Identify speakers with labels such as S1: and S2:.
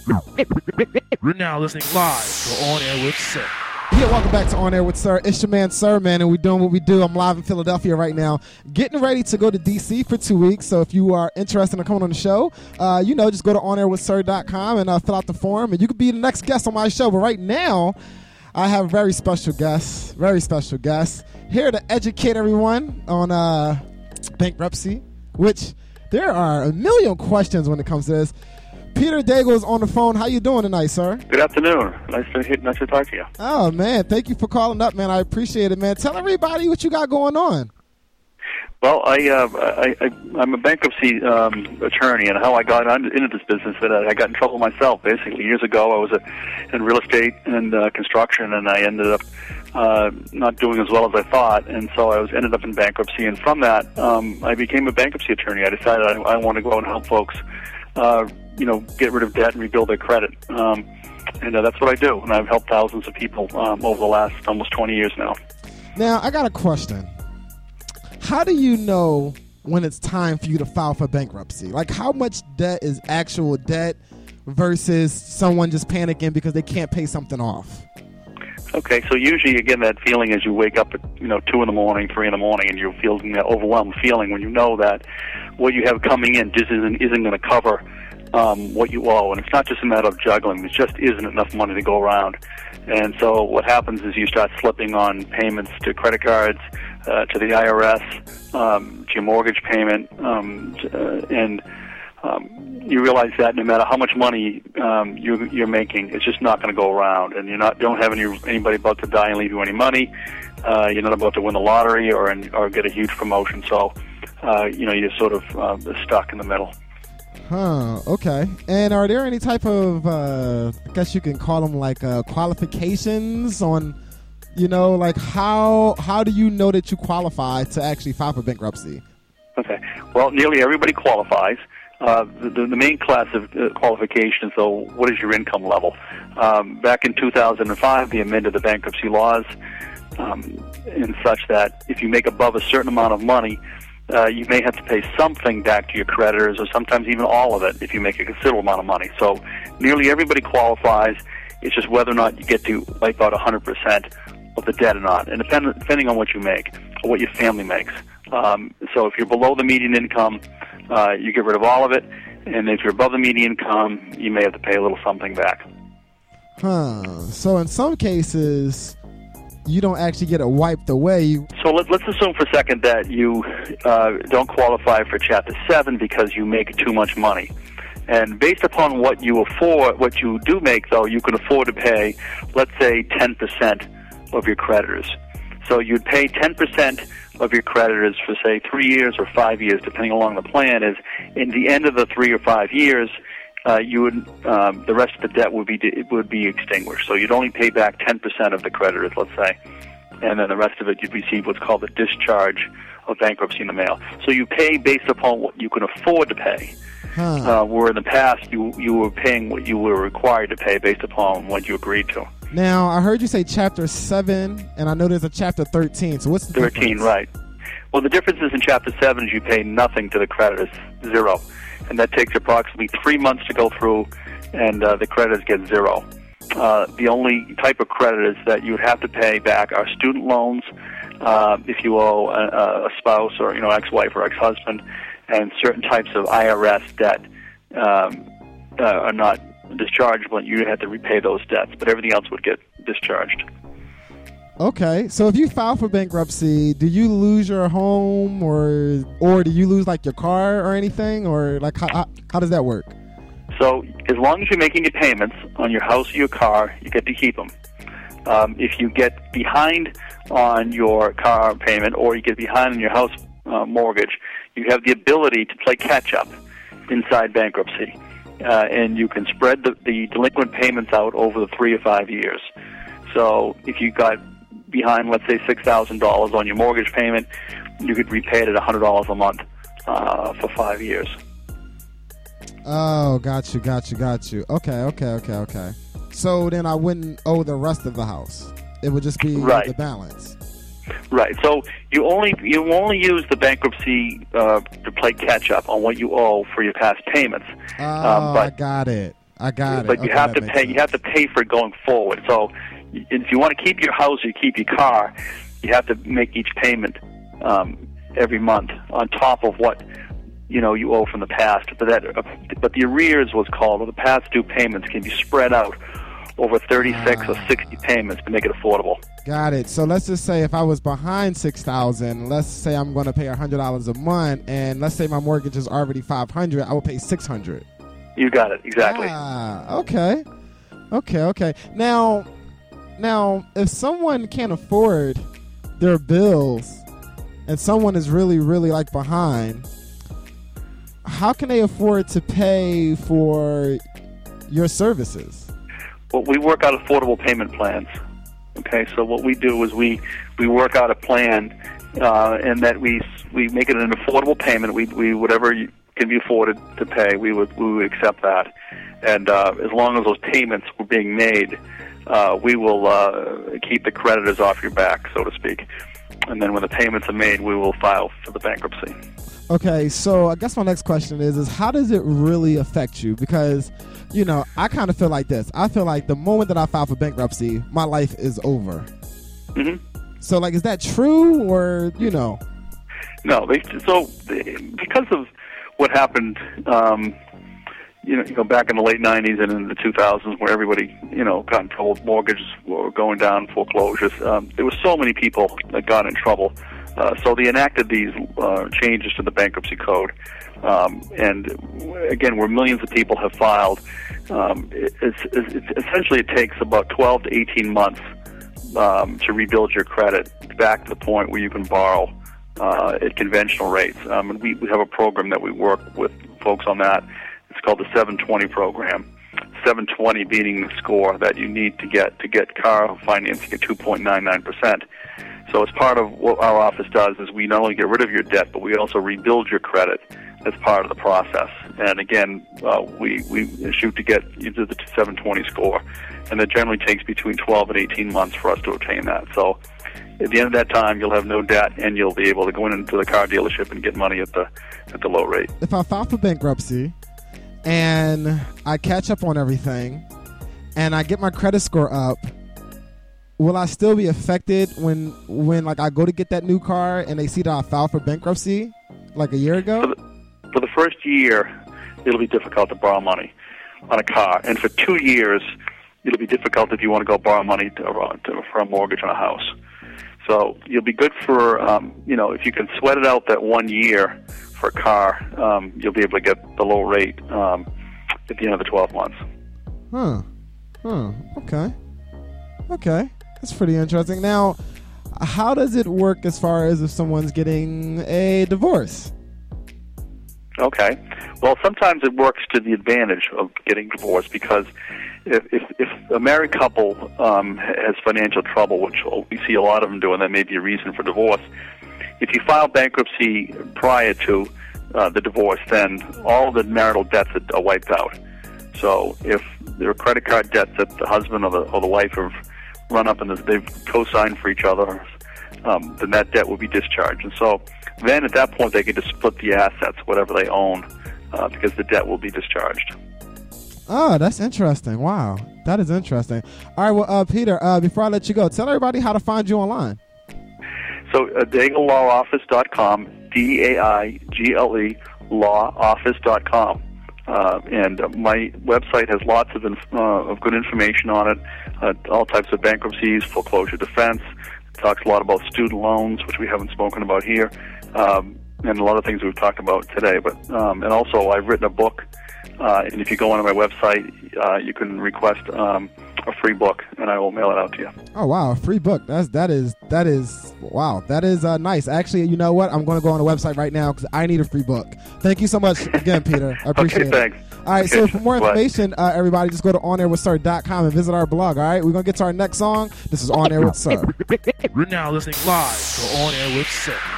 S1: We're now listening live to On Air with Sir.
S2: Yeah, welcome back to On Air with Sir. It's your man, Sir, man, and we're doing what we do. I'm live in Philadelphia right now, getting ready to go to D.C. for 2 weeks. So if you are interested in coming on the show, just go to onairwithsir.com and fill out the form, and you could be the next guest on my show. But right now, I have very special guests here to educate everyone on bankruptcy, which there are a million questions when it comes to this. Peter Daigle is on the phone. How you doing tonight, sir?
S3: Good afternoon. Nice to talk to you.
S2: Oh, man. Thank you for calling up, man. I appreciate it, man. Tell everybody what you got going on.
S3: Well, I'm a bankruptcy attorney, and how I got into this business, that I got in trouble myself. Basically, years ago, I was in real estate and construction, and I ended up not doing as well as I thought, and so I ended up in bankruptcy. And from that, I became a bankruptcy attorney. I decided I want to go out and help folks, get rid of debt and rebuild their credit. And that's what I do, and I've helped thousands of people over the last almost 20 years now.
S2: Now, I got a question. How do you know when it's time for you to file for bankruptcy? Like, how much debt is actual debt versus someone just panicking because they can't pay something off?
S3: Okay, so usually, again, that feeling is you wake up at 2 in the morning, 3 in the morning, and you're feeling that overwhelmed feeling when you know that what you have coming in just isn't going to cover what you owe. And it's not just a matter of juggling. There just isn't enough money to go around. And so what happens is you start slipping on payments to credit cards, to the IRS, to your mortgage payment, and you realize that no matter how much money you're making, it's just not going to go around, and you don't have anybody about to die and leave you any money. You're not about to win the lottery or get a huge promotion, so you're sort of stuck in the middle.
S2: Huh, okay. And are there any type of, I guess you can call them like qualifications on, like how do you know that you qualify to actually file for bankruptcy?
S3: Okay. Well, nearly everybody qualifies. The main class of qualifications, though, what is your income level? Back in 2005, they amended the bankruptcy laws in such that if you make above a certain amount of money, you may have to pay something back to your creditors, or sometimes even all of it if you make a considerable amount of money. So nearly everybody qualifies. It's just whether or not you get to wipe out 100% of the debt or not, and depending on what you make or what your family makes. So if you're below the median income, you get rid of all of it, and if you're above the median income, you may have to pay a little something back.
S2: So in some cases, you don't actually get it wiped away.
S3: So let's assume for a second that you don't qualify for Chapter 7 because you make too much money. And based upon what you do make, though, you can afford to pay, let's say, 10% of your creditors. So you'd pay 10% of your creditors for, say, 3 years or 5 years, depending along the plan is. In the end of the 3 or 5 years, the rest of the debt would be extinguished. So you'd only pay back 10% of the creditors, let's say, and then the rest of it you'd receive what's called a discharge of bankruptcy in the mail. So you pay based upon what you can afford to pay. Where in the past you were paying what you were required to pay based upon what you agreed to.
S2: Now, I heard you say Chapter 7, and I know there's a Chapter 13. So what's the
S3: 13,
S2: difference?
S3: Right. Well, the difference is in Chapter 7 is you pay nothing to the creditors, zero. And that takes approximately 3 months to go through, and the creditors get zero. The only type of creditors that you would have to pay back are student loans, if you owe a spouse or ex-wife or ex-husband, and certain types of IRS debt are not dischargeable, and you have to repay those debts, but everything else would get discharged.
S2: Okay, so if you file for bankruptcy, do you lose your home or do you lose like your car or anything, or like how does that work?
S3: So as long as you're making your payments on your house or your car, you get to keep them. If you get behind on your car payment or you get behind on your house mortgage, you have the ability to play catch-up inside bankruptcy. And you can spread the delinquent payments out over the 3 or 5 years. So if you got behind, let's say, $6,000 on your mortgage payment, you could repay it at $100 a month for 5 years.
S2: Oh, got you. Okay. So then I wouldn't owe the rest of the house. It would just be the balance.
S3: Right. So you only use the bankruptcy to play catch up on what you owe for your past payments.
S2: I got it. I got it.
S3: But you
S2: Okay,
S3: have to
S2: that
S3: pay.
S2: makes
S3: You have to pay for it going forward. So if you want to keep your house or you keep your car, you have to make each payment every month on top of what you owe from the past. But the arrears was called, or the past due payments, can be spread out over 36 or 60 payments to make it affordable.
S2: Got it. So let's just say if I was behind $6,000, let's say I'm going to pay $100 a month, and let's say my mortgage is already $500, I will pay $600.
S3: You got it, exactly.
S2: Okay. Now, if someone can't afford their bills, and someone is really, really like behind, how can they afford to pay for your services?
S3: Well, we work out affordable payment plans. Okay, so what we do is we work out a plan, and that we make it an affordable payment. We whatever can be afforded to pay, we would accept that, and as long as those payments were being made, we will keep the creditors off your back, so to speak. And then when the payments are made, we will file for the bankruptcy.
S2: Okay, so I guess my next question is how does it really affect you? Because, I kind of feel like this. I feel like the moment that I file for bankruptcy, my life is over. Mm-hmm. So, is that true or, No.
S3: Because of what happened, back in the late 90s and in the 2000s where everybody, got in trouble, mortgages were going down, foreclosures, there were so many people that got in trouble. So they enacted these changes to the bankruptcy code. And again, where millions of people have filed, essentially it takes about 12 to 18 months to rebuild your credit back to the point where you can borrow at conventional rates. And we have a program that we work with folks on that. It's called the 720 program. 720 being the score that you need to get car financing at 2.99%. So as part of what our office does is we not only get rid of your debt, but we also rebuild your credit as part of the process. And again, we shoot to get you to the 720 score, and it generally takes between 12 and 18 months for us to obtain that. So at the end of that time, you'll have no debt, and you'll be able to go into the car dealership and get money at the low rate.
S2: If I file for bankruptcy and I catch up on everything and I get my credit score up, will I still be affected when I go to get that new car and they see that I filed for bankruptcy a year ago?
S3: For the first year, it'll be difficult to borrow money on a car, and for 2 years, it'll be difficult if you want to go borrow money for a mortgage on a house. So you'll be good for if you can sweat it out that 1 year for a car, you'll be able to get the low rate at the end of the 12 months.
S2: Okay. That's pretty interesting. Now, how does it work as far as if someone's getting a divorce?
S3: Okay. Well, sometimes it works to the advantage of getting divorced because if a married couple has financial trouble, which we see a lot of them do, and that may be a reason for divorce, if you file bankruptcy prior to the divorce, then all the marital debts are wiped out. So if there are credit card debts that the husband or the wife have run up and they've co-signed for each other, then that debt will be discharged. And so then at that point they can just split the assets, whatever they own, because the debt will be discharged.
S2: Oh, that's interesting. Wow. That is interesting. All right, well, Peter, before I let you go, tell everybody how to find you online.
S3: So DaigleyLawOffice.com, DAIGLE lawoffice.com. And my website has lots of good information on it, all types of bankruptcies, foreclosure defense. It talks a lot about student loans, which we haven't spoken about here, and a lot of things we've talked about today. But and also, I've written a book, and if you go onto my website, you can request a free book, and I will mail it out to you.
S2: Oh wow, a free book! That is wow. That is nice. Actually, you know what? I'm going to go on the website right now because I need a free book. Thank you so much again, Peter. I appreciate it.
S3: Thanks.
S2: All right, so for more information, everybody, just go to onairwithsir.com and visit our blog. All right, we're going to get to our next song. This is On Air with Sir.
S1: We're now listening live to On Air with Sir.